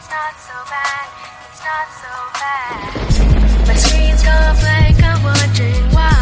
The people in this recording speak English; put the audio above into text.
not so bad, it's not so bad. My screen's gone blank, I'm wondering why.